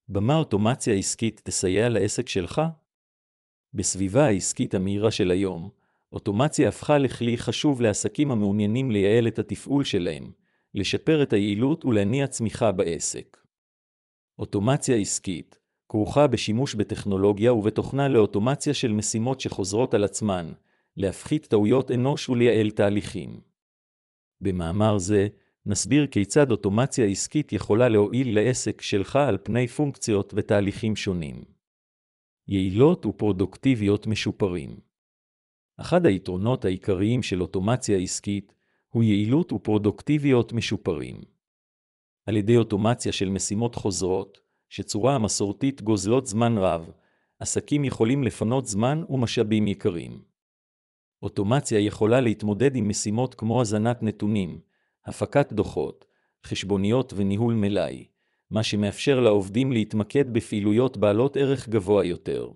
במה אוטומציה עסקית תסייע לעסק שלך? בסביבה העסקית המהירה של היום, אוטומציה הפכה לכלי חשוב לעסקים המעוניינים לייעל את התפעול שלהם, לשפר את היעילות ולהניע צמיחה בעסק. אוטומציה עסקית כרוכה בשימוש בטכנולוגיה ובתוכנה לאוטומציה של משימות שחוזרות על עצמן, להפחית טעויות אנוש ולייעל תהליכים. במאמר זה, נסביר כיצד אוטומציה עסקית יכולה להועיל לעסק שלך על פני פונקציות ותהליכים שונים. יעילות ופרודוקטיביות משופרים. אחד היתרונות העיקריים של אוטומציה עסקית הוא יעילות ופרודוקטיביות משופרים. על ידי אוטומציה של משימות חוזרות, שצורה המסורתית גוזלות זמן רב, עסקים יכולים לפנות זמן ומשאבים יקרים. אוטומציה יכולה להתמודד עם משימות כמו הזנת נתונים, הפקת דוחות, חשבוניות וניהול מלאי, מה שמאפשר לעובדים להתמקד בפעילויות בעלות ערך גבוה יותר.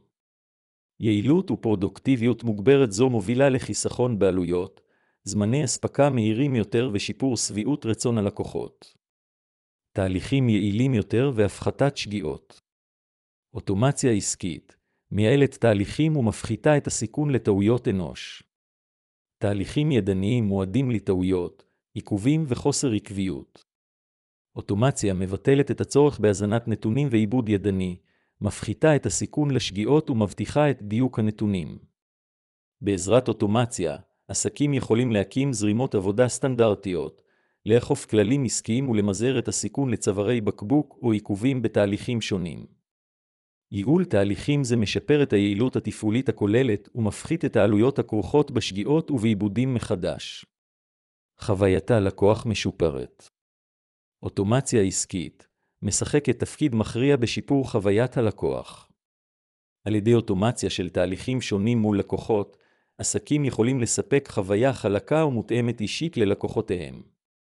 יעילות ופרודוקטיביות מוגברת זו מובילה לחיסכון בעלויות, זמני אספקה מהירים יותר ושיפור שביעות רצון הלקוחות. תהליכים יעילים יותר והפחתת שגיאות. אוטומציה עסקית מייעלת תהליכים ומפחיתה את הסיכון לטעויות אנוש. תהליכים ידניים מועדים לטעויות, עיכובים וחוסר עקביות. אוטומציה מבטלת את הצורך בהזנת נתונים ועיבוד ידני, מפחיתה את הסיכון לשגיאות ומבטיחה את דיוק הנתונים. בעזרת אוטומציה, עסקים יכולים להקים זרימות עבודה סטנדרטיות, לאכוף כללים עסקיים ולמזער את הסיכון לצווארי בקבוק או עיכובים בתהליכים שונים. ייעול תהליכים זה משפר את היעילות התפעולית הכוללת ומפחית את העלויות הכרוכות בשגיאות ובעיבודים מחדש. חווייתה לקוח משופרת. אוטומציה עסקית משחקת תפקיד מכריע בשיפור חוויית הלקוח. על ידי אוטומציה של תהליכים שונים מול לקוחות, עסקים יכולים לספק חוויה חלקה ומותאמת אישית ללקוחותיהם.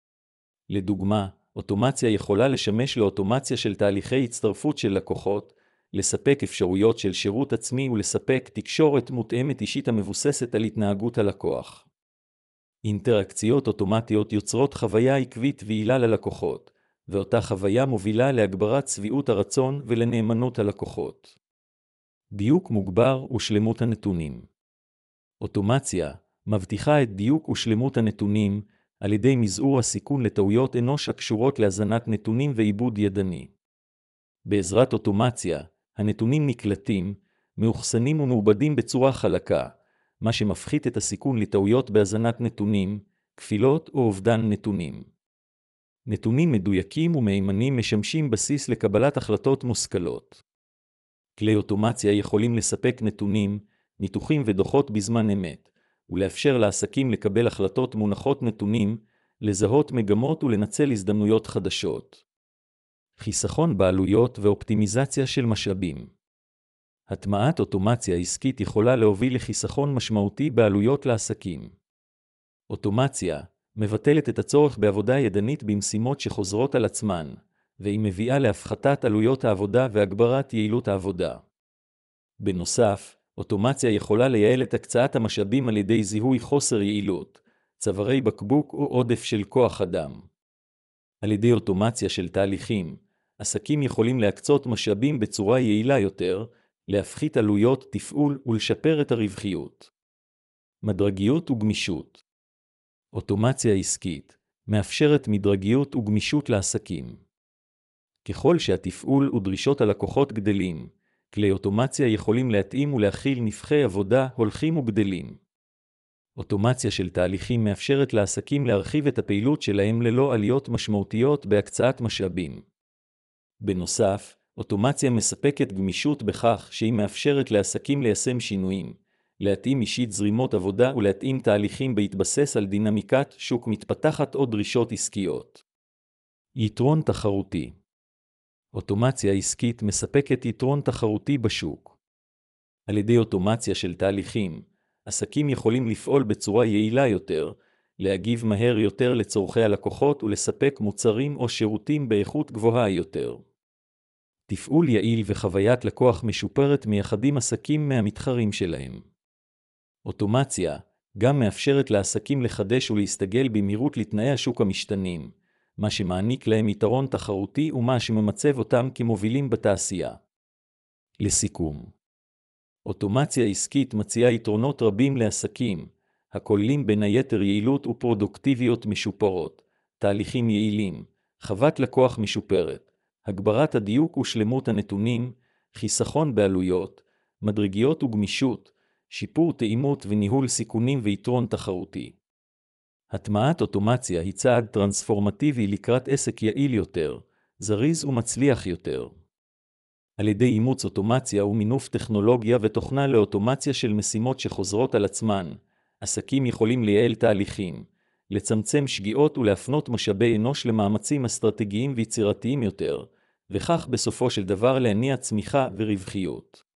לדוגמה, אוטומציה יכולה לשמש לאוטומציה של תהליכי הצטרפות של לקוחות, לספק אפשרויות של שירות עצמי ולספק תקשורת מותאמת אישית המבוססת על התנהגות הלקוח. אינטראקציות אוטומטיות יוצרות חוויה עקבית ויעילה ללקוחות, ואותה חוויה מובילה להגברת שביעות הרצון ולנאמנות הלקוחות. דיוק מוגבר ושלמות הנתונים. אוטומציה מבטיחה את דיוק ושלמות הנתונים על ידי מזעור הסיכון לטעויות אנוש הקשורות להזנת נתונים ועיבוד ידני. בעזרת אוטומציה, הנתונים נקלטים, מאוחסנים ומעובדים בצורה חלקה, מה שמפחית את הסיכון לטעויות בהזנת נתונים, כפילות או אובדן נתונים. נתונים מדויקים ומהימנים משמשים בסיס לקבלת החלטות מושכלות. כלי אוטומציה יכולים לספק נתונים, ניתוחים ודוחות בזמן אמת, ולאפשר לעסקים לקבל החלטות מונחות נתונים, לזהות מגמות ולנצל הזדמנויות חדשות. חיסכון בעלויות ואופטימיזציה של משאבים. הטמעת אוטומציה עסקית יכולה להוביל לחיסכון משמעותי בעלויות לעסקים. אוטומציה מבטלת את הצורך בעבודה ידנית במשימות שחוזרות על עצמן, והיא מביאה להפחתת עלויות העבודה והגברת יעילות העבודה. בנוסף, אוטומציה יכולה לייעל את הקצאת המשאבים על ידי זיהוי חוסר יעילות, צווארי בקבוק או עודף של כוח אדם. על ידי אוטומציה של תהליכים, עסקים יכולים להקצות משאבים בצורה יעילה יותר, להפחית עלויות תפעול ולשפר את הרווחיות. מדרגיות וגמישות. אוטומציה עסקית מאפשרת מדרגיות וגמישות לעסקים. ככל שהתפעול ודרישות הלקוחות גדלים, כלי אוטומציה יכולים להתאים ולהכיל נפחי עבודה הולכים וגדלים. אוטומציה של תהליכים מאפשרת לעסקים להרחיב את הפעילות שלהם ללא עליות משמעותיות בהקצאת משאבים. בנוסף, אוטומציה מספקת גמישות בכך שהיא מאפשרת לעסקים ליישם שינויים, להתאים אישית זרימות עבודה ולהתאים תהליכים בהתבסס על דינמיקת שוק מתפתחת או דרישות עסקיות. יתרון תחרותי. אוטומציה עסקית מספקת יתרון תחרותי בשוק. על ידי אוטומציה של תהליכים, עסקים יכולים לפעול בצורה יעילה יותר, להגיב מהר יותר לצורכי הלקוחות ולספק מוצרים או שירותים באיכות גבוהה יותר. תפעול יעיל וחוויית לקוח משופרת מייחדים עסקים מהמתחרים שלהם. אוטומציה גם מאפשרת לעסקים לחדש ולהסתגל במהירות לתנאי השוק המשתנים, מה שמעניק להם יתרון תחרותי ומה שממצב אותם כמובילים בתעשייה. לסיכום, אוטומציה עסקית מציעה יתרונות רבים לעסקים, הכוללים בין היתר יעילות ופרודוקטיביות משופרות, תהליכים יעילים, חוות לקוח משופרת, הגברת הדיוק ושלמות הנתונים, חיסכון בעלויות, מדרגיות וגמישות, שיפור תאימות וניהול סיכונים ויתרון תחרותי. הטמעת אוטומציה היא צעד טרנספורמטיבי לקראת עסק יעיל יותר, זריז ומצליח יותר. על ידי אימוץ אוטומציה ומינוף טכנולוגיה ותוכנה לאוטומציה של משימות שחוזרות על עצמן, עסקים יכולים לייעל תהליכים, לצמצם שגיאות ולהפנות משאבי אנוש למאמצים אסטרטגיים ויצירתיים יותר, וכך בסופו של דבר להניע צמיחה ורווחיות.